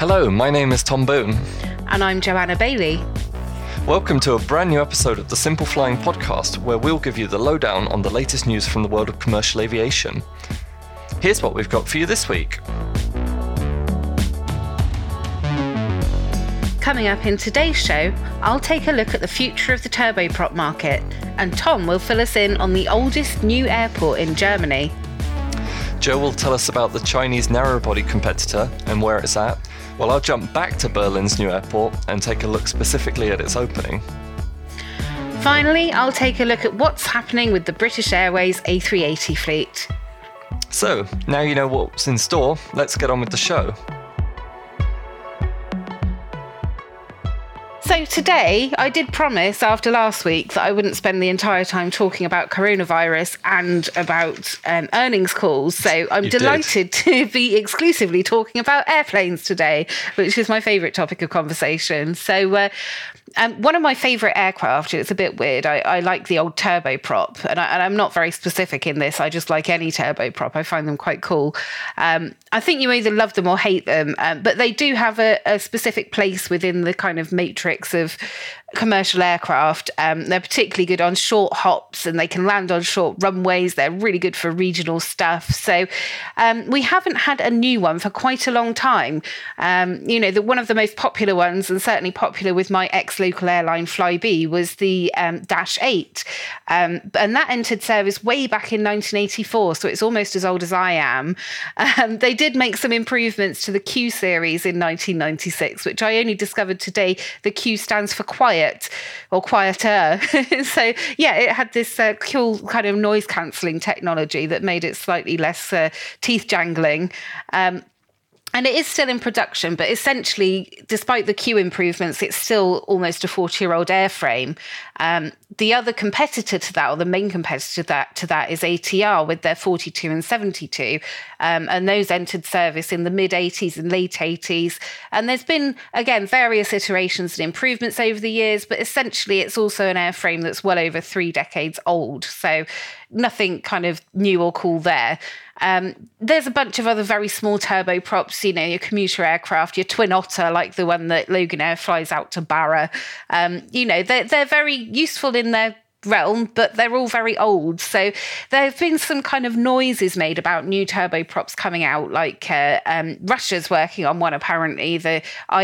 Hello, my name is Tom Boone. And I'm Joanna Bailey. Welcome to a brand new episode of the Simple Flying Podcast, where we'll give you the lowdown on the latest news from the world of commercial aviation. Here's what we've got for you this week. Coming up in today's show, I'll take a look at the future of the turboprop market, and Tom will fill us in on the oldest new airport in Germany. Joe will tell us about the Chinese narrow-body competitor and where it's at, while I'll jump back to Berlin's new airport and take a look specifically at its opening. Finally, I'll take a look at what's happening with the British Airways A380 fleet. So, now you know what's in store, let's get on with the show. So today, I did promise after last week that I wouldn't spend the entire time talking about coronavirus and about earnings calls. So I'm delighted to be exclusively talking about airplanes today, which is my favourite topic of conversation. So one of my favourite aircraft, it's a bit weird, I like the old turboprop, and I'm not very specific in this, I just like any turboprop, I find them quite cool. I think you either love them or hate them, but they do have a specific place within the kind of matrix of commercial aircraft. They're particularly good on short hops and they can land on short runways. They're really good for regional stuff. So we haven't had a new one for quite a long time. One of the most popular ones, and certainly popular with my ex-local airline Flybe, was the Dash 8. And that entered service way back in 1984, so it's almost as old as I am. They did make some improvements to the Q series in 1996, which I only discovered today. The Q stands for quiet or quieter. So yeah, it had this cool kind of noise cancelling technology that made it slightly less teeth jangling. And it is still in production, but essentially, despite the Q improvements, it's still almost a 40-year-old airframe. The other competitor to that, or the main competitor to that is ATR with their 42 and 72. And those entered service in the mid-80s and late 80s. And there's been, again, various iterations and improvements over the years, but essentially it's also an airframe that's well over 3 decades old. So nothing kind of new or cool there. There's a bunch of other very small turboprops, your commuter aircraft, your Twin Otter, like the one that Loganair flies out to Barra. They're very useful in their realm, but they're all very old. So there have been some kind of noises made about new turboprops coming out, like Russia's working on one apparently, the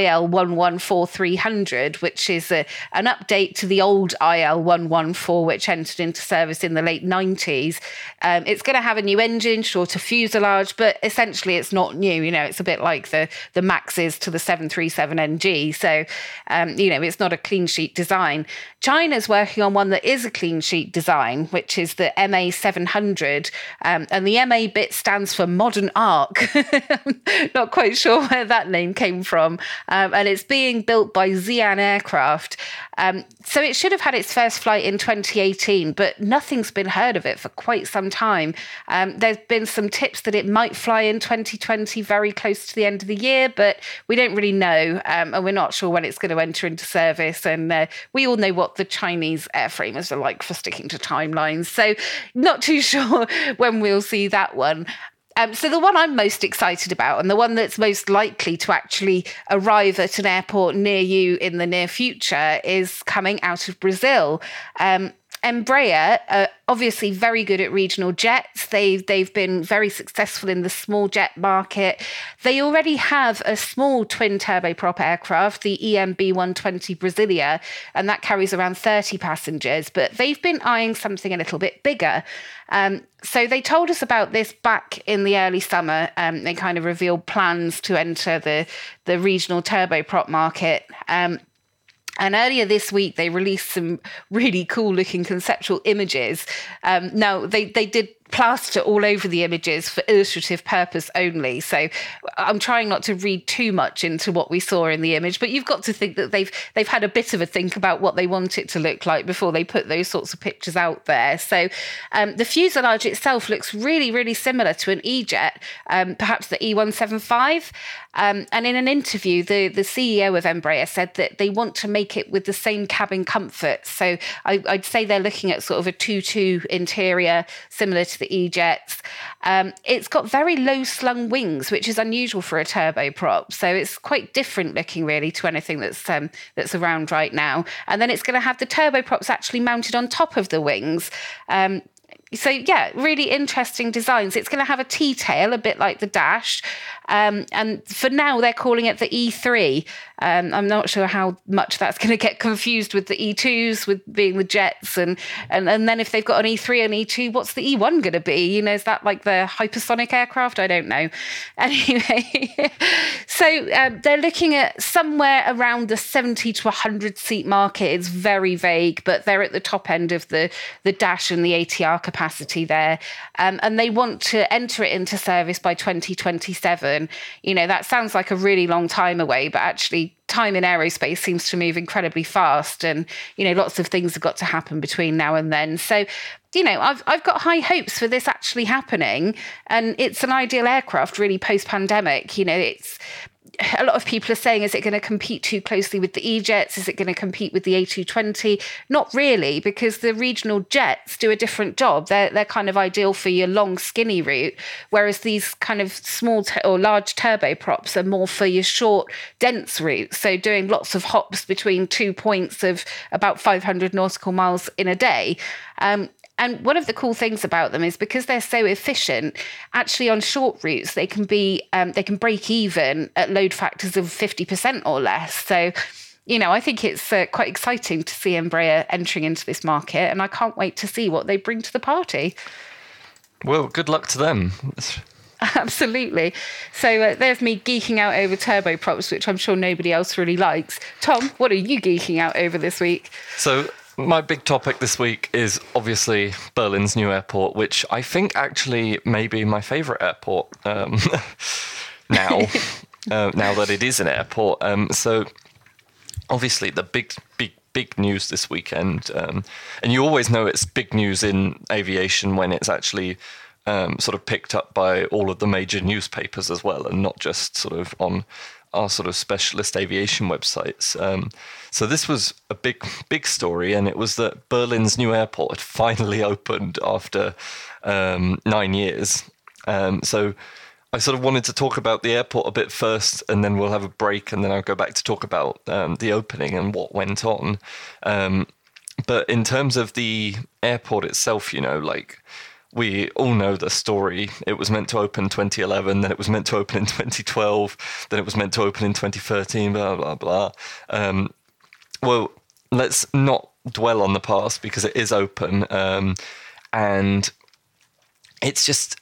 IL-114-300, which is an update to the old IL-114, which entered into service in the late 90s. It's going to have a new engine, shorter fuselage, but essentially it's not new. It's a bit like the Maxes to the 737NG. So, it's not a clean sheet design. China's working on one that is a clean sheet design, which is the MA700, and the MA bit stands for Modern Arc. Not quite sure where that name came from, and it's being built by Xi'an Aircraft. So it should have had its first flight in 2018, but nothing's been heard of it for quite some time. There's been some tips that it might fly in 2020, very close to the end of the year, but we don't really know, and we're not sure when it's going to enter into service. And we all know what the Chinese airframers are like for sticking to timelines, so not too sure when we'll see that one. So the one I'm most excited about, and the one that's most likely to actually arrive at an airport near you in the near future, is coming out of Brazil. Embraer are obviously very good at regional jets. They've been very successful in the small jet market. They already have a small twin turboprop aircraft, the EMB 120 Brasilia, and that carries around 30 passengers, but they've been eyeing something a little bit bigger. So they told us about this back in the early summer. They kind of revealed plans to enter the regional turboprop market. And earlier this week, they released some really cool looking conceptual images. Now, they did plaster all over the images for illustrative purpose only. So I'm trying not to read too much into what we saw in the image, but you've got to think that they've had a bit of a think about what they want it to look like before they put those sorts of pictures out there. So the fuselage itself looks really, really similar to an E-Jet, perhaps the E175. And in an interview, the CEO of Embraer said that they want to make it with the same cabin comfort. So I'd say they're looking at sort of a 2-2 interior, similar to the E-jets. It's got very low slung wings, which is unusual for a turboprop. So it's quite different looking really to anything that's around right now. And then it's going to have the turboprops actually mounted on top of the wings. So yeah, really interesting designs. It's going to have a T-tail, a bit like the Dash. And for now, they're calling it the E3. I'm not sure how much that's going to get confused with the E2s, with being the jets. And then if they've got an E3 and E2, what's the E1 going to be? You know, is that like the hypersonic aircraft? I don't know. Anyway, so they're looking at somewhere around the 70 to 100 seat market. It's very vague, but they're at the top end of the Dash and the ATR capacity there. And they want to enter it into service by 2027. You know, that sounds like a really long time away, but actually time in aerospace seems to move incredibly fast. And, you know, lots of things have got to happen between now and then. So, you know, I've got high hopes for this actually happening. And it's an ideal aircraft really post-pandemic. You know, it's a lot of people are saying, is it going to compete too closely with the E-jets? Is it going to compete with the A220? Not really, because the regional jets do a different job. They're kind of ideal for your long, skinny route, whereas these kind of small or large turboprops are more for your short, dense routes. So doing lots of hops between 2 points of about 500 nautical miles in a day. And one of the cool things about them is because they're so efficient, actually on short routes, they can break even at load factors of 50% or less. So, you know, I think it's quite exciting to see Embraer entering into this market, and I can't wait to see what they bring to the party. Well, good luck to them. Absolutely. So there's me geeking out over turboprops, which I'm sure nobody else really likes. Tom, what are you geeking out over this week? So my big topic this week is obviously Berlin's new airport, which I think actually may be my favourite airport now, now that it is an airport. So obviously the big news this weekend, and you always know it's big news in aviation when it's actually sort of picked up by all of the major newspapers as well, and not just sort of on our sort of specialist aviation websites. So this was a big story, and it was that Berlin's new airport had finally opened after 9 years. So I sort of wanted to talk about the airport a bit first, and then we'll have a break, and then I'll go back to talk about the opening and what went on. But in terms of the airport itself, you know, like, we all know the story. It was meant to open 2011, then it was meant to open in 2012, then it was meant to open in 2013, blah, blah, blah. Well, let's not dwell on the past because it is open. And it's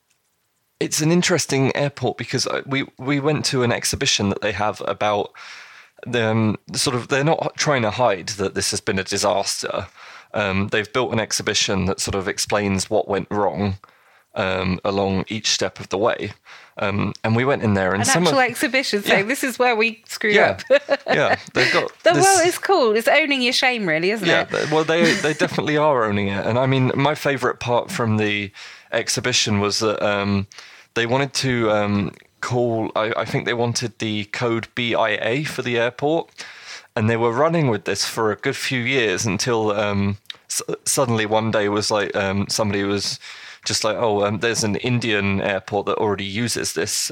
an interesting airport because we went to an exhibition that they have about them. Sort of, they're not trying to hide that this has been a disaster. They've built an exhibition that sort of explains what went wrong along each step of the way. And we went in there, and an actual exhibition saying this is where we screwed up. Yeah, they've got well, it's cool. It's owning your shame, really, isn't it? Yeah, well, they definitely are owning it. And I mean, my favourite part from the exhibition was that they wanted to call. I think they wanted the code BIA for the airport. And they were running with this for a good few years until suddenly one day was like somebody was just like, there's an Indian airport that already uses this.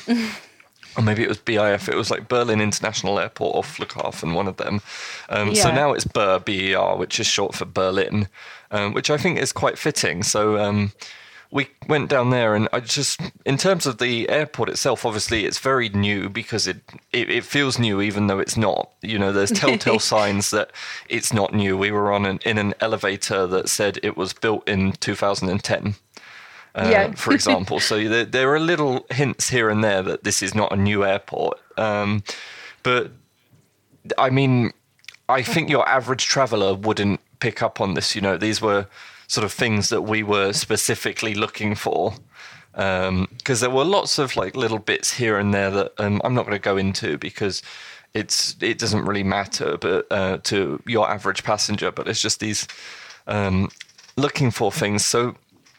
Or maybe it was BIF. It was like Berlin International Airport or Flughafen, one of them. So now it's BER, BER, which is short for Berlin, which I think is quite fitting. So we went down there, and in terms of the airport itself, obviously it's very new because it feels new even though it's not. You know, there's telltale signs that it's not new. We were in an elevator that said it was built in 2010. For example. So there are little hints here and there that this is not a new airport. But I mean, I think your average traveller wouldn't pick up on this. You know, these were sort of things that we were specifically looking for, because there were lots of like little bits here and there that I'm not going to go into because it doesn't really matter, but to your average passenger. But it's just these looking for things. So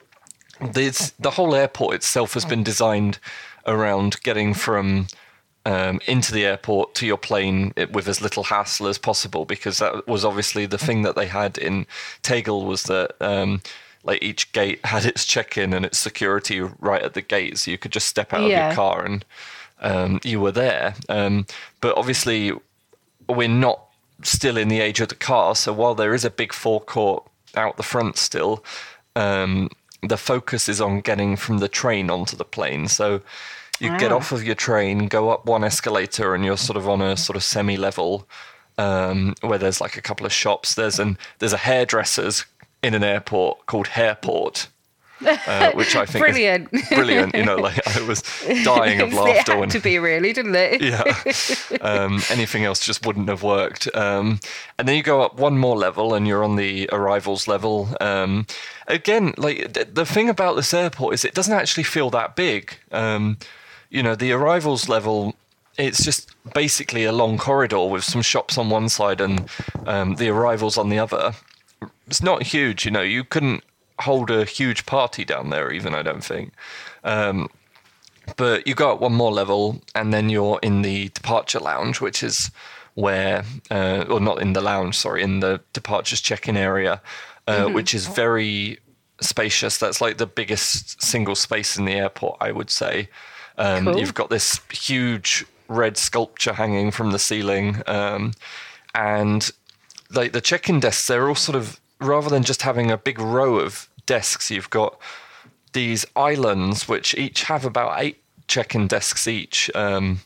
the whole airport itself has been designed around getting from into the airport to your plane with as little hassle as possible, because that was obviously the thing that they had in Tegel, was that like each gate had its check-in and its security right at the gate, so you could just step out of your car and you were there. But obviously, we're not still in the age of the car, so while there is a big forecourt out the front still, the focus is on getting from the train onto the plane. So you get off of your train, go up one escalator, and you're sort of on a sort of semi-level where there's like a couple of shops. There's a hairdresser's in an airport called Hairport, which I think brilliant. is brilliant. You know, like I was dying of laughter. It had to be, really, didn't it? Yeah. Anything else just wouldn't have worked. And then you go up one more level and you're on the arrivals level. Again, like the thing about this airport is it doesn't actually feel that big. You know, the arrivals level, it's just basically a long corridor with some shops on one side and the arrivals on the other. It's not huge, you know, you couldn't hold a huge party down there even, I don't think. But you go up one more level and then you're in the departure lounge, which is where, or not in the lounge, sorry, in the departures check-in area, which is very spacious. That's like the biggest single space in the airport, I would say. Cool. You've got this huge red sculpture hanging from the ceiling. And like the check-in desks, they're all sort of, rather than just having a big row of desks, you've got these islands which each have about 8 check-in desks each. And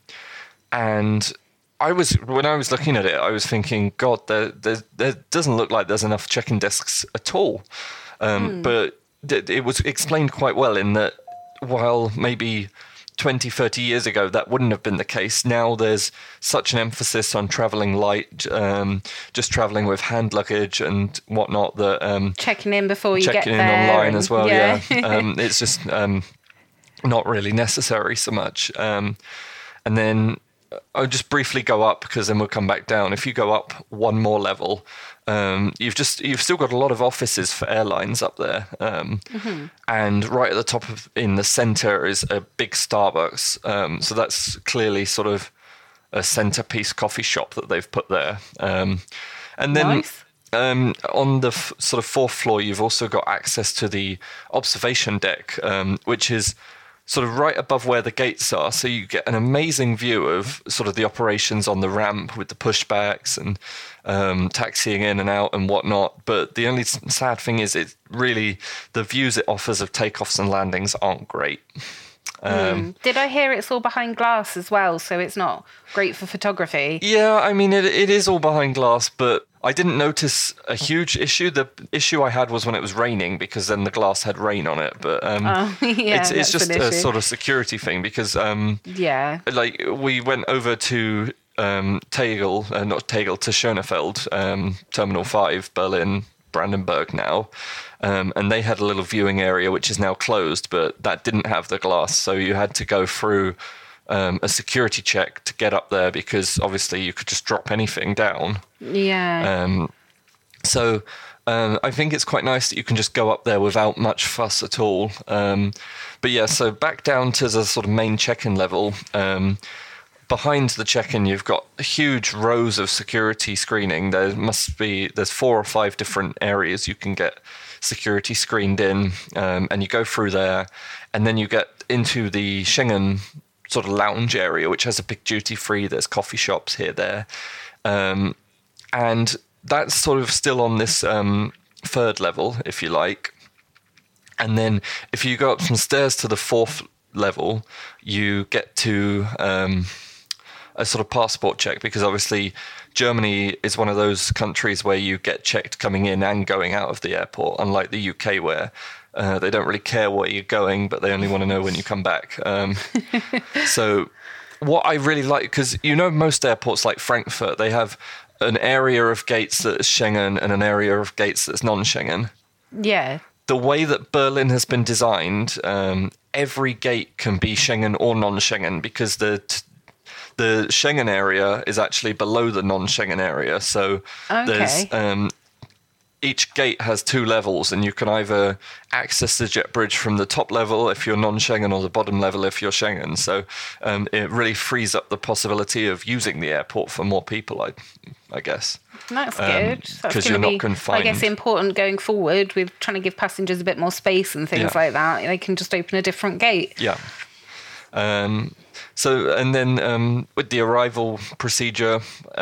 when I was looking at it, I was thinking, God, there doesn't look like there's enough check-in desks at all. But it was explained quite well in that while maybe 20, 30 years ago, that wouldn't have been the case. Now there's such an emphasis on traveling light, just traveling with hand luggage and whatnot, that checking in before you get there. Checking in online as well, yeah. It's just not really necessary so much. And then I'll just briefly go up because then we'll come back down. If you go up one more level, you've still got a lot of offices for airlines up there, and right at the top in the center is a big Starbucks. So that's clearly sort of a centerpiece coffee shop that they've put there. And then nice. On the sort of 4th floor, you've also got access to the observation deck, which is sort of right above where the gates are. So you get an amazing view of sort of the operations on the ramp with the pushbacks and taxiing in and out and whatnot. But the only sad thing is the views it offers of takeoffs and landings aren't great. Did I hear it's all behind glass as well, so it's not great for photography? Yeah, I mean, it is all behind glass, but I didn't notice a huge issue. The issue I had was when it was raining, because then the glass had rain on it. But it's just a sort of security thing, because like we went over to Tegel, to Schönefeld, Terminal 5, Berlin, Brandenburg now. And they had a little viewing area which is now closed, but that didn't have the glass, so you had to go through a security check to get up there, because obviously you could just drop anything down. Yeah. So I think it's quite nice that you can just go up there without much fuss at all. But yeah, so back down to the sort of main check-in level. Behind the check-in, you've got huge rows of security screening. There's 4 or 5 different areas you can get security screened in, and you go through there, and then you get into the Schengen sort of lounge area, which has a big duty-free. There's coffee shops here, there, and that's sort of still on this 3rd level, if you like. And then if you go up some stairs to the 4th level, you get to a sort of passport check, because obviously Germany is one of those countries where you get checked coming in and going out of the airport, unlike the UK where they don't really care where you're going, but they only want to know when you come back. So what I really like, because most airports like Frankfurt, they have an area of gates that's Schengen and an area of gates that's non-Schengen. Yeah. The way that Berlin has been designed, every gate can be Schengen or non-Schengen, because the Schengen area is actually below the non-Schengen area. So there's each gate has 2 levels, and you can either access the jet bridge from the top level if you're non-Schengen, or the bottom level if you're Schengen. So it really frees up the possibility of using the airport for more people, I guess. That's good. Because you're not confined. I guess important going forward with trying to give passengers a bit more space and things like that. They can just open a different gate. Yeah. So, and then with the arrival procedure,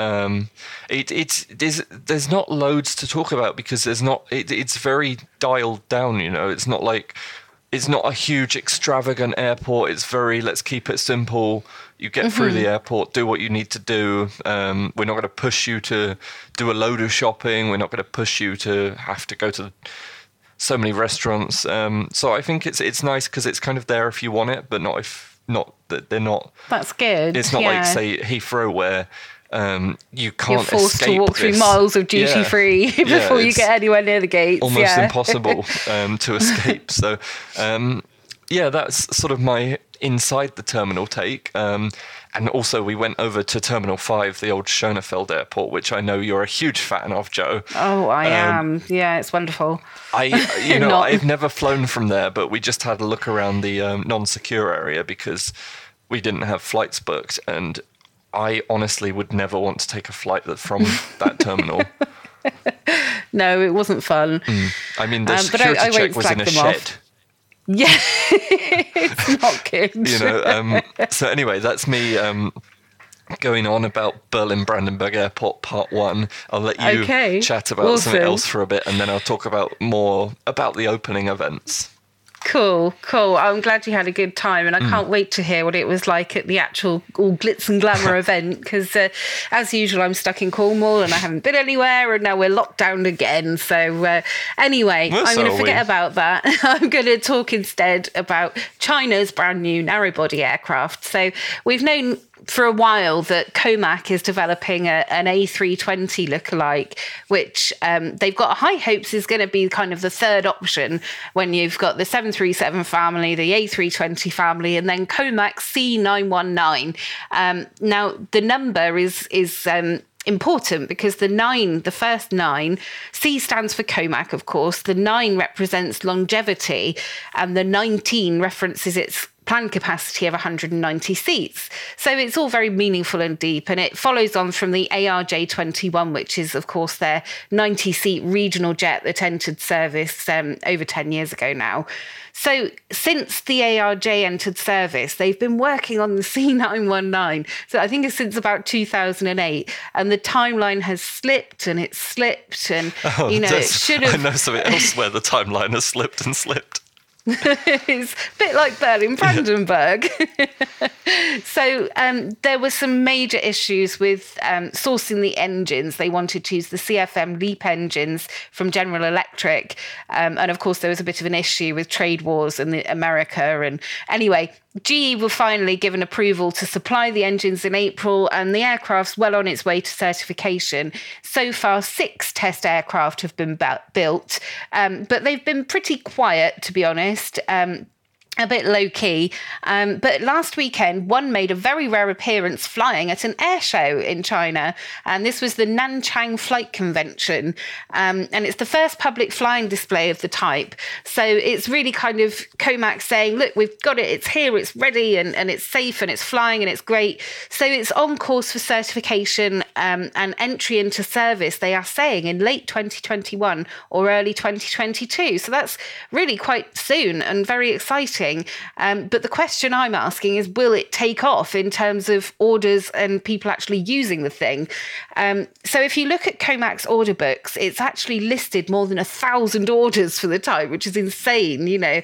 there's not loads to talk about, because it's very dialed down. It's not like, it's not a huge extravagant airport. It's very, let's keep it simple. You get through the airport, do what you need to do. We're not going to push you to do a load of shopping. We're not going to push you to have to go to so many restaurants. So I think it's nice, because it's kind of there if you want it, but not if not that they're not. That's good. It's not like, say, Heathrow, where you can't You're forced escape to walk through miles of duty free before you get anywhere near the gates. Almost impossible to escape. So that's sort of my inside the terminal take. And also we went over to Terminal 5, the old Schönefeld airport, which I know you're a huge fan of, Jo. Oh, I am. Yeah, it's wonderful. I've never flown from there, but we just had a look around the non-secure area because we didn't have flights booked. And I honestly would never want to take a flight from that terminal. No, it wasn't fun. I mean, the security check was in a shed. Yeah, it's not good. So anyway, that's me going on about Berlin-Brandenburg Airport Part 1. I'll let you chat about something else for a bit, and then I'll talk about more about the opening events. Cool. I'm glad you had a good time, and I can't wait to hear what it was like at the actual all glitz and glamour event, because as usual, I'm stuck in Cornwall and I haven't been anywhere, and now we're locked down again. So anyway, I'm going to forget about that. I'm going to talk instead about China's brand new narrow-body aircraft. So we've known for a while that Comac is developing an A320 lookalike, which they've got high hopes is going to be kind of the third option when you've got the 737 family, the A320 family, and then Comac C919. Now, the number is important because the first 9, C stands for Comac, of course. The 9 represents longevity, and the 19 references its planned capacity of 190 seats. So it's all very meaningful and deep, and it follows on from the ARJ21, which is, of course, their 90-seat regional jet that entered service over 10 years ago now. So since the ARJ entered service, they've been working on the C919. So I think it's since about 2008, and the timeline has slipped and it's slipped, and it should have. I know something else where the timeline has slipped and slipped. It's a bit like Berlin-Brandenburg. So there were some major issues with sourcing the engines. They wanted to use the CFM LEAP engines from General Electric. And of course, there was a bit of an issue with trade wars in America. And anyway, GE were finally given approval to supply the engines in April, and the aircraft's well on its way to certification. So far, 6 test aircraft have been built, but they've been pretty quiet, to be honest. A bit low-key. But last weekend, one made a very rare appearance flying at an air show in China. And this was the Nanchang Flight Convention. And it's the first public flying display of the type. So it's really kind of Comac saying, look, we've got it, it's here, it's ready, and it's safe, and it's flying, and it's great. So it's on course for certification and entry into service, they are saying, in late 2021 or early 2022. So that's really quite soon and very exciting. But the question I'm asking is, will it take off in terms of orders and people actually using the thing? So if you look at Comac's order books, it's actually listed more than 1,000 orders for the type, which is insane,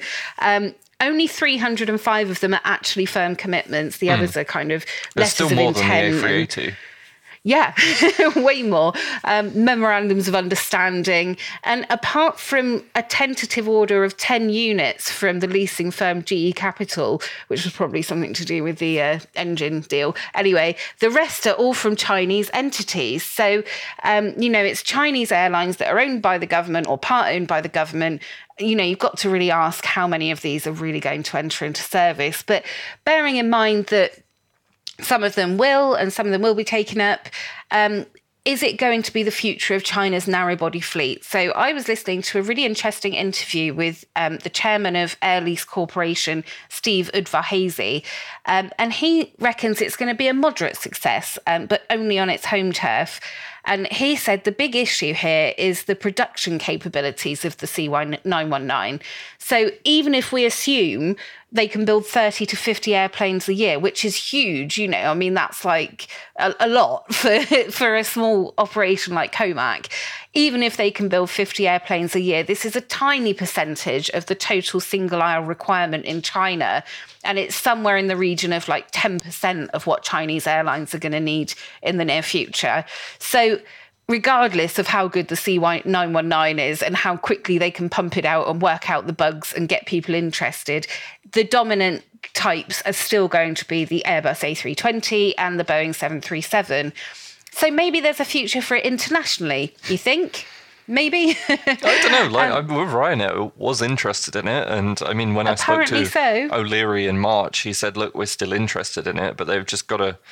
Only 305 of them are actually firm commitments. The others are kind of letters of intent. There's still more than the A380. Yeah, way more. Memorandums of understanding. And apart from a tentative order of 10 units from the leasing firm GE Capital, which was probably something to do with the engine deal. Anyway, the rest are all from Chinese entities. So, it's Chinese airlines that are owned by the government or part owned by the government. You've got to really ask how many of these are really going to enter into service. But bearing in mind that some of them will, and some of them will be taken up. is it going to be the future of China's narrow-body fleet? So I was listening to a really interesting interview with the chairman of Air Lease Corporation, Steve Udvar-Hazy, and he reckons it's going to be a moderate success, but only on its home turf. And he said the big issue here is the production capabilities of the C919. So even if we assume they can build 30 to 50 airplanes a year, which is huge, you know, I mean, that's like a lot for a small operation like Comac. Even if they can build 50 airplanes a year, this is a tiny percentage of the total single aisle requirement in China. And it's somewhere in the region of like 10% of what Chinese airlines are going to need in the near future. So regardless of how good the C919 is and how quickly they can pump it out and work out the bugs and get people interested, the dominant types are still going to be the Airbus A320 and the Boeing 737. So maybe there's a future for it internationally, you think? Maybe? I don't know. Like, Ryanair was interested in it. And I mean, when I spoke to O'Leary in March, he said, look, we're still interested in it, but they've just got to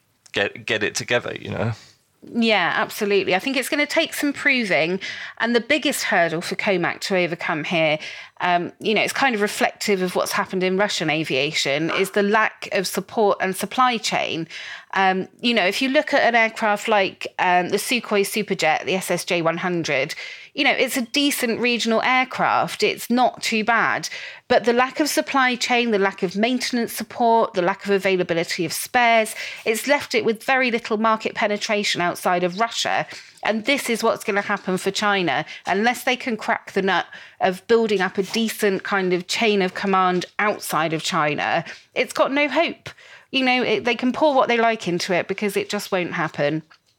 get it together, you know? Yeah, absolutely. I think it's going to take some proving. And the biggest hurdle for Comac to overcome here, you know, it's kind of reflective of what's happened in Russian aviation, is the lack of support and supply chain. You know, if you look at an aircraft like the Sukhoi Superjet, the SSJ-100, you know, it's a decent regional aircraft. It's not too bad. But the lack of supply chain, the lack of maintenance support, the lack of availability of spares, it's left it with very little market penetration outside of Russia. And this is what's going to happen for China. Unless they can crack the nut of building up a decent kind of chain of command outside of China, it's got no hope. You know, they can pour what they like into it because it just won't happen.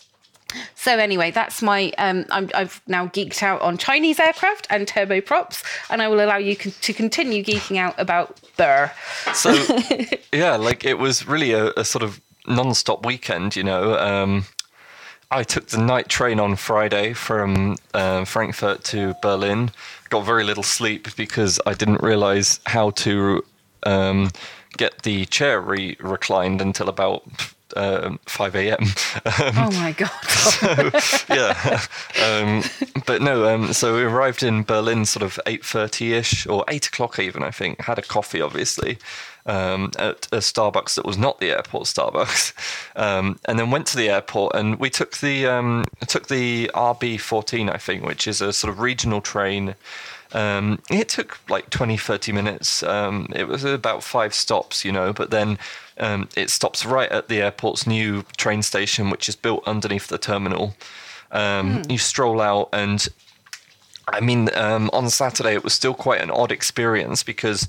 So anyway, that's my, I've now geeked out on Chinese aircraft and turboprops, and I will allow you to continue geeking out about Burr. So, yeah, like it was really a sort of non-stop weekend, you know. I took the night train on Friday from Frankfurt to Berlin. Got very little sleep because I didn't realize how to get the chair reclined until about 5 a.m. Oh my God. So, yeah. But no, so we arrived in Berlin sort of 8:30ish or 8 o'clock even, I think. Had a coffee, obviously, at a Starbucks that was not the airport Starbucks. And then went to the airport and we took the RB14, I think, which is a sort of regional train. It took like 20-30 minutes. It was about 5 stops, you know, but then it stops right at the airport's new train station, which is built underneath the terminal. You stroll out and I mean, on Saturday it was still quite an odd experience because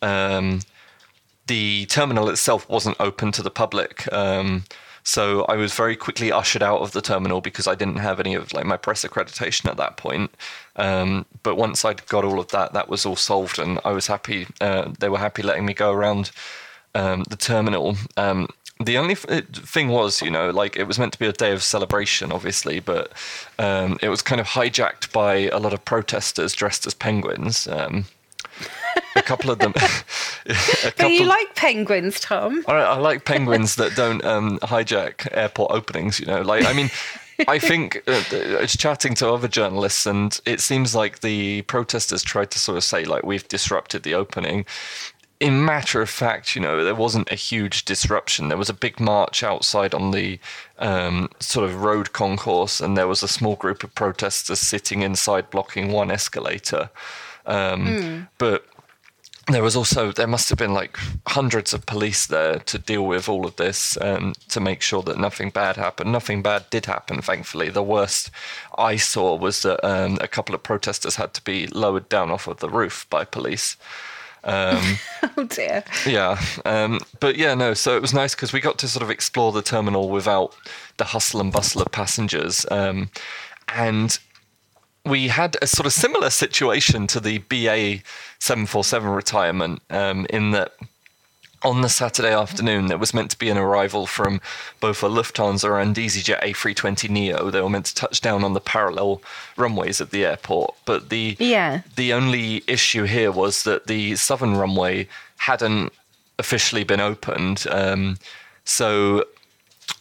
the terminal itself wasn't open to the public. So I was very quickly ushered out of the terminal because I didn't have any of like my press accreditation at that point. But once I'd got all of that, that was all solved, and I was happy. They were happy letting me go around the terminal. The only thing was, you know, like it was meant to be a day of celebration, obviously, but it was kind of hijacked by a lot of protesters dressed as penguins. A couple of them. But you like penguins, Tom? I like penguins that don't hijack airport openings, you know. Like, I mean, I think it's chatting to other journalists, and it seems like the protesters tried to sort of say, like, we've disrupted the opening. In matter of fact, you know, there wasn't a huge disruption. There was a big march outside on the sort of road concourse, and there was a small group of protesters sitting inside blocking one escalator. But there must have been like hundreds of police there to deal with all of this to make sure that nothing bad happened. Nothing bad did happen, thankfully. The worst I saw was that a couple of protesters had to be lowered down off of the roof by police. Oh dear. Yeah. But yeah, no, so it was nice because we got to sort of explore the terminal without the hustle and bustle of passengers. And we had a sort of similar situation to the BA 747 retirement in that on the Saturday afternoon there was meant to be an arrival from both a Lufthansa and EasyJet A320neo. They were meant to touch down on the parallel runways at the airport, but the only issue here was that the southern runway hadn't officially been opened. So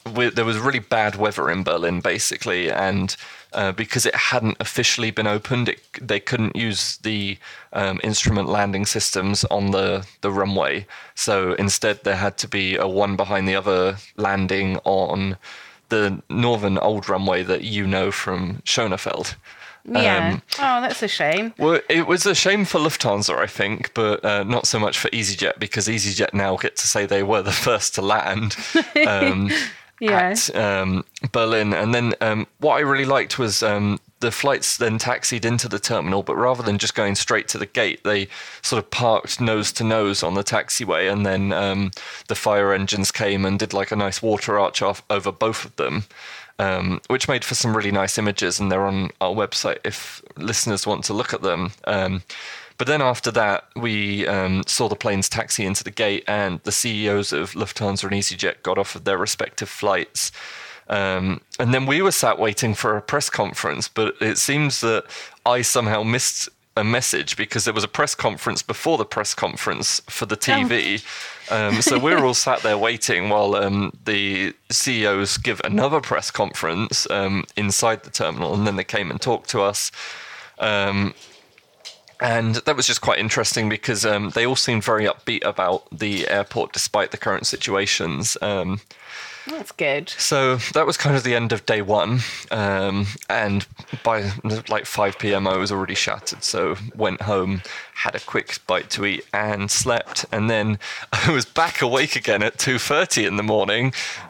there was really bad weather in Berlin, basically, and because it hadn't officially been opened, they couldn't use the instrument landing systems on the runway. So instead, there had to be a one behind the other landing on the northern old runway that you know from Schönefeld. Yeah. That's a shame. Well, it was a shame for Lufthansa, I think, but not so much for EasyJet, because EasyJet now get to say they were the first to land at Berlin. And then what I really liked was the flights then taxied into the terminal, but rather than just going straight to the gate, they sort of parked nose to nose on the taxiway, and then the fire engines came and did like a nice water arch over both of them. Which made for some really nice images, and they're on our website if listeners want to look at them. But then after that, we saw the planes taxi into the gate, and the CEOs of Lufthansa and EasyJet got off of their respective flights. And then we were sat waiting for a press conference, but it seems that I somehow missed a message, because there was a press conference before the press conference for the TV. So we were all sat there waiting while the CEOs give another press conference inside the terminal, and then they came and talked to us. And that was just quite interesting, because they all seemed very upbeat about the airport despite the current situations. That's good. So that was kind of the end of day one. And by like 5 p.m. I was already shattered. So went home, had a quick bite to eat and slept. And then I was back awake again at 2:30 in the morning.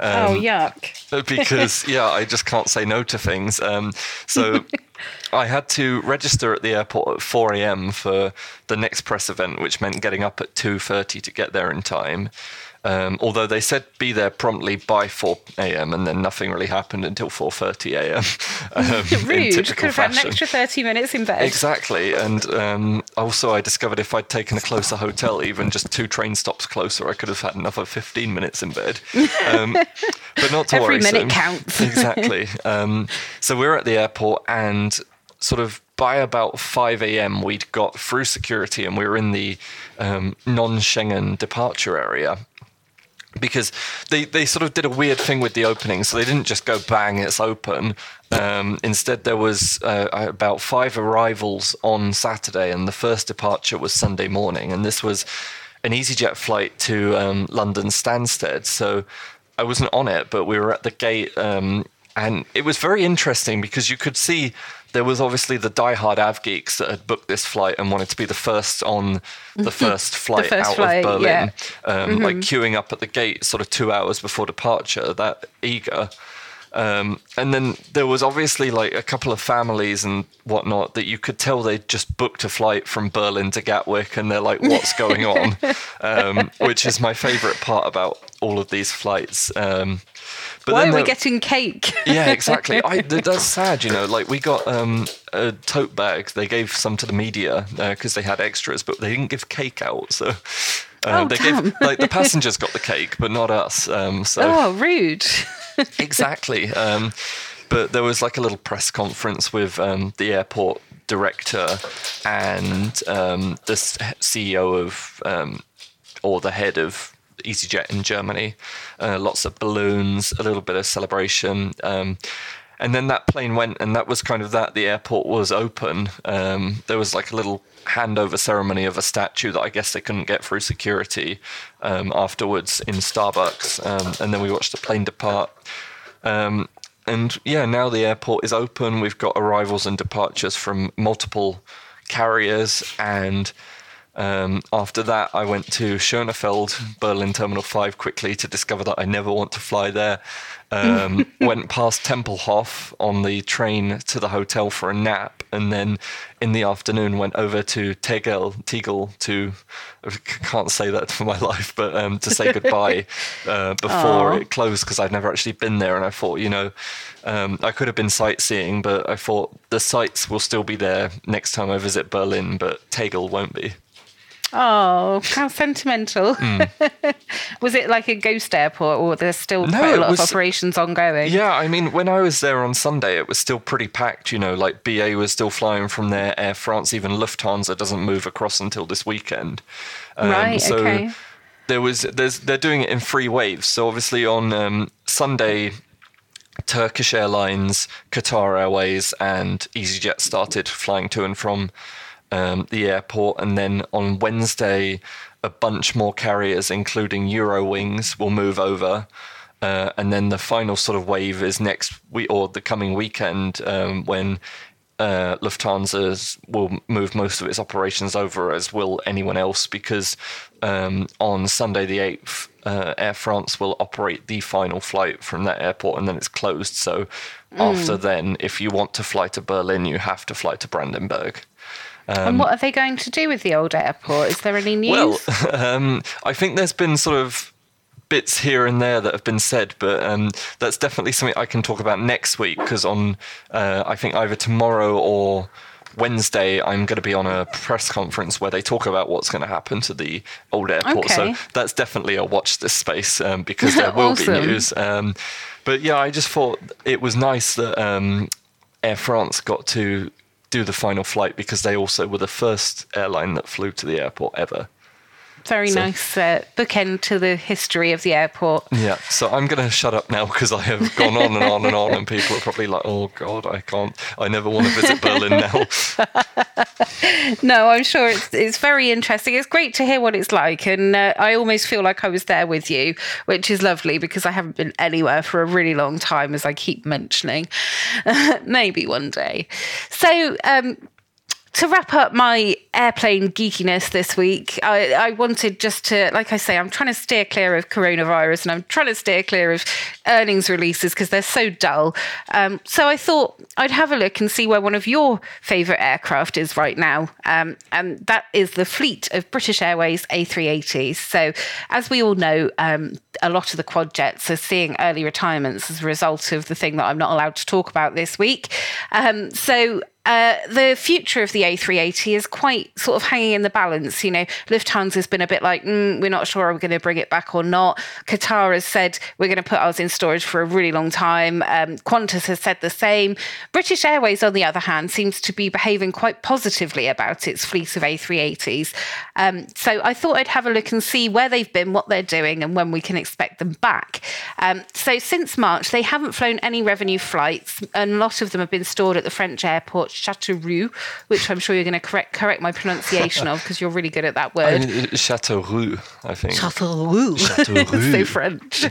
Yuck. Because, I just can't say no to things. So I had to register at the airport at 4 a.m. for the next press event, which meant getting up at 2:30 to get there in time. Although they said be there promptly by 4 a.m. and then nothing really happened until 4:30 a.m. Rude. Could have had an extra 30 minutes in bed. Exactly. And also I discovered if I'd taken a closer hotel, even just 2 train stops closer, I could have had another 15 minutes in bed. But not to worry. Every minute counts. Exactly. So we were at the airport, and sort of by about 5 a.m. we'd got through security, and we were in the non-Schengen departure area. Because they sort of did a weird thing with the opening. So they didn't just go, bang, it's open. Instead, there was about 5 arrivals on Saturday, and the first departure was Sunday morning. And this was an EasyJet flight to London Stansted. So I wasn't on it, but we were at the gate. And it was very interesting, because you could see there was obviously the diehard AvGeeks that had booked this flight and wanted to be the first on the first flight of Berlin, like queuing up at the gate sort of 2 hours before departure, that eager. And then there was obviously like a couple of families and whatnot that you could tell they'd just booked a flight from Berlin to Gatwick, and they're like, what's going on? Which is my favorite part about all of these flights. But why are we getting cake? Yeah, exactly. That's sad, like we got a tote bag. They gave some to the media because they had extras, but they didn't give cake out. So they gave, like, the passengers got the cake, but not us. Rude. Exactly. But there was like a little press conference with the airport director and the CEO of, or the head of EasyJet in Germany. Lots of balloons, a little bit of celebration. And then that plane went, and that was kind of that. The airport was open. There was like a little handover ceremony of a statue that I guess they couldn't get through security afterwards in Starbucks. And then we watched the plane depart. And now the airport is open. We've got arrivals and departures from multiple carriers. And after that, I went to Schönefeld, Berlin Terminal 5 quickly to discover that I never want to fly there. Went past Tempelhof on the train to the hotel for a nap, and then in the afternoon went over to Tegel to, I can't say that for my life, but to say goodbye before it closed, because I'd never actually been there. And I thought, I could have been sightseeing, but I thought the sights will still be there next time I visit Berlin, but Tegel won't be. Oh, how sentimental. Was it like a ghost airport, or there's still quite a lot of operations ongoing? Yeah, I mean, when I was there on Sunday, it was still pretty packed, like BA was still flying from there, Air France, even Lufthansa doesn't move across until this weekend. Right, so okay. They're doing it in 3 waves. So obviously on Sunday, Turkish Airlines, Qatar Airways, and EasyJet started flying to and from the airport. And then on Wednesday, a bunch more carriers, including Eurowings, will move over. And then the final sort of wave is next week or the coming weekend, when Lufthansa will move most of its operations over, as will anyone else, because on Sunday the 8th, Air France will operate the final flight from that airport, and then it's closed. So after then, if you want to fly to Berlin, you have to fly to Brandenburg. And what are they going to do with the old airport? Is there any news? Well, I think there's been sort of bits here and there that have been said, but that's definitely something I can talk about next week, because on I think either tomorrow or Wednesday I'm going to be on a press conference where they talk about what's going to happen to the old airport. Okay. So that's definitely a watch this space, because there will be news. But yeah, I just thought it was nice that Air France got to do the final flight, because they also were the first airline that flew to the airport ever. Very nice bookend to the history of the airport. Yeah, so I'm going to shut up now, because I have gone on and on and on, and people are probably like, oh God, I never want to visit Berlin now. No, I'm sure it's very interesting. It's great to hear what it's like, and I almost feel like I was there with you, which is lovely, because I haven't been anywhere for a really long time, as I keep mentioning. Maybe one day. So, to wrap up my airplane geekiness this week, I wanted just to, like I say, I'm trying to steer clear of coronavirus, and I'm trying to steer clear of earnings releases because they're so dull. So I thought I'd have a look and see where one of your favourite aircraft is right now. And that is the fleet of British Airways A380s. So as we all know, a lot of the quad jets are seeing early retirements as a result of the thing that I'm not allowed to talk about this week. The future of the A380 is quite sort of hanging in the balance. You know, Lufthansa's been a bit like, we're not sure are we going to bring it back or not. Qatar has said we're going to put ours in storage for a really long time. Qantas has said the same. British Airways, on the other hand, seems to be behaving quite positively about its fleet of A380s. So I thought I'd have a look and see where they've been, what they're doing, and when we can expect them back. So since March, they haven't flown any revenue flights, and a lot of them have been stored at the French airport Châteauroux, which I'm sure you're going to correct my pronunciation of, because you're really good at that word. Châteauroux, I think. Châteauroux. So French.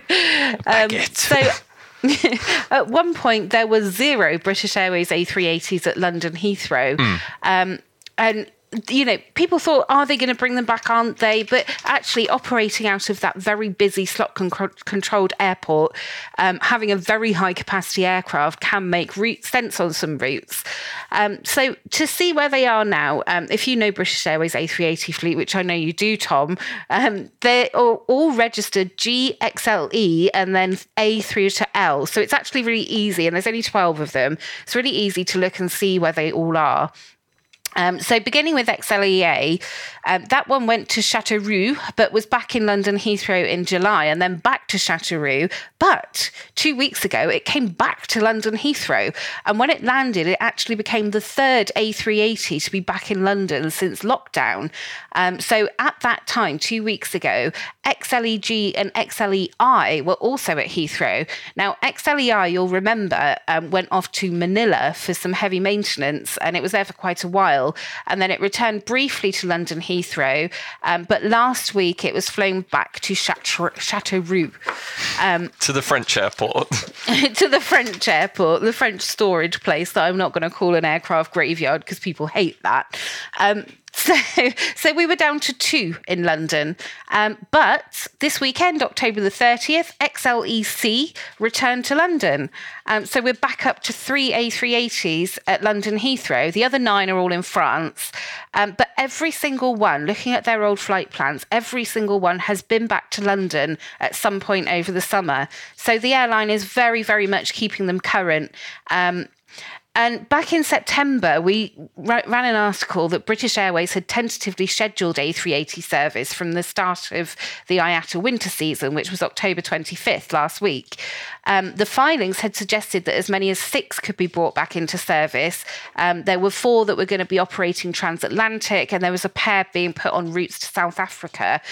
So at one point, there was 0 British Airways A380s at London Heathrow. And you know, people thought, are they going to bring them back? Aren't they? But actually operating out of that very busy slot controlled airport, having a very high capacity aircraft can make sense on some routes. So to see where they are now, if you know British Airways A380 fleet, which I know you do, Tom, they're all registered GXLE and then A through to L. So it's actually really easy, and there's only 12 of them. It's really easy to look and see where they all are. So beginning with XLEA, that one went to Châteauroux, but was back in London Heathrow in July, and then back to Châteauroux. But 2 weeks ago, it came back to London Heathrow. And when it landed, it actually became the third A380 to be back in London since lockdown. So at that time, 2 weeks ago, XLEG and XLEI were also at Heathrow. Now, XLEI, you'll remember, went off to Manila for some heavy maintenance, and it was there for quite a while. And then it returned briefly to London Heathrow. But last week, it was flown back to Châteauroux. To the French airport. To the French airport, the French storage place that I'm not going to call an aircraft graveyard because people hate that. So we were down to 2 in London. But this weekend, October the 30th, XLEC returned to London. So we're back up to 3 A380s at London Heathrow. The other 9 are all in France. But every single one, looking at their old flight plans, every single one has been back to London at some point over the summer. So the airline is very, very much keeping them current. And back in September, we ran an article that British Airways had tentatively scheduled A380 service from the start of the IATA winter season, which was October 25th last week. The filings had suggested that as many as 6 could be brought back into service. There were 4 that were going to be operating transatlantic, and there was a pair being put on routes to South Africa.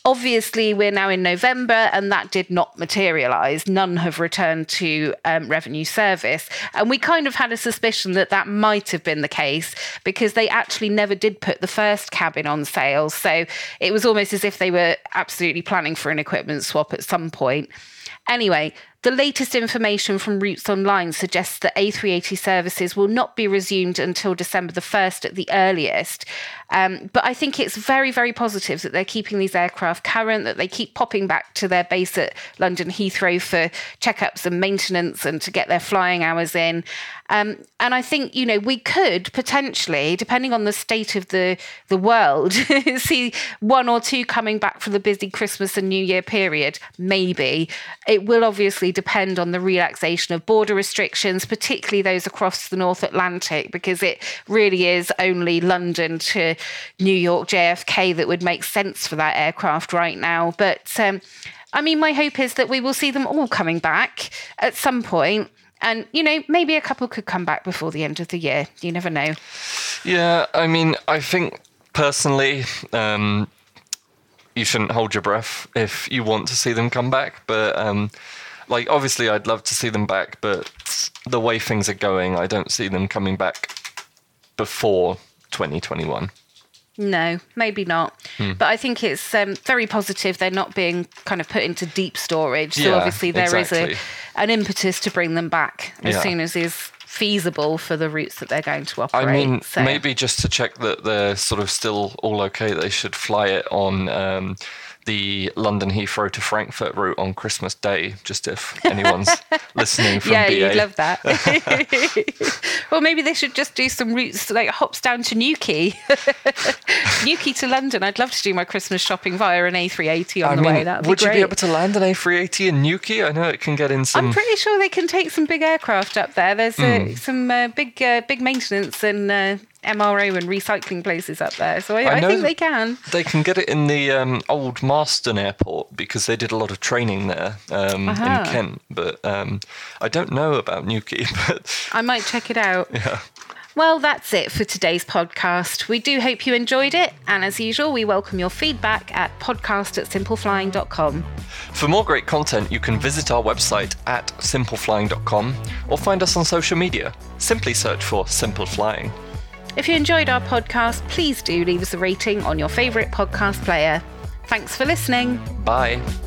Obviously, we're now in November and that did not materialise. None have returned to revenue service. And we kind of had a suspicion that that might have been the case because they actually never did put the first cabin on sale. So it was almost as if they were absolutely planning for an equipment swap at some point. Anyway, the latest information from Routes Online suggests that A380 services will not be resumed until December the 1st at the earliest. But I think it's very, very positive that they're keeping these aircraft current, that they keep popping back to their base at London Heathrow for checkups and maintenance and to get their flying hours in. And I think, we could potentially, depending on the state of the world, see one or two coming back for the busy Christmas and New Year period, maybe. It will obviously depend on the relaxation of border restrictions, particularly those across the North Atlantic, because it really is only London to New York JFK that would make sense for that aircraft right now. But my hope is that we will see them all coming back at some point. And, maybe a couple could come back before the end of the year. You never know. Yeah, I think personally, you shouldn't hold your breath if you want to see them come back. But obviously, I'd love to see them back. But the way things are going, I don't see them coming back before 2021. No, maybe not. But I think it's very positive they're not being kind of put into deep storage. So obviously there is an impetus to bring them back as soon as is feasible for the routes that they're going to operate. Maybe just to check that they're sort of still all okay, they should fly it on the London Heathrow to Frankfurt route on Christmas Day, just if anyone's listening from BA. Yeah, you'd love that. Well, maybe they should just do some routes like hops down to Newquay. Newquay to London. I'd love to do my Christmas shopping via an A380 on the way. That'd be would great. You be able to land an A380 in Newquay? I know it can get in some... I'm pretty sure they can take some big aircraft up there. There's some big maintenance and MRO and recycling places up there. So I think they can. They can get it in the old Marston Airport because they did a lot of training there in Kent. But I don't know about Newquay. But I might check it out. Yeah. Well, that's it for today's podcast. We do hope you enjoyed it. And as usual, we welcome your feedback at podcast@simpleflying.com. For more great content, you can visit our website at simpleflying.com or find us on social media. Simply search for Simple Flying. If you enjoyed our podcast, please do leave us a rating on your favourite podcast player. Thanks for listening. Bye.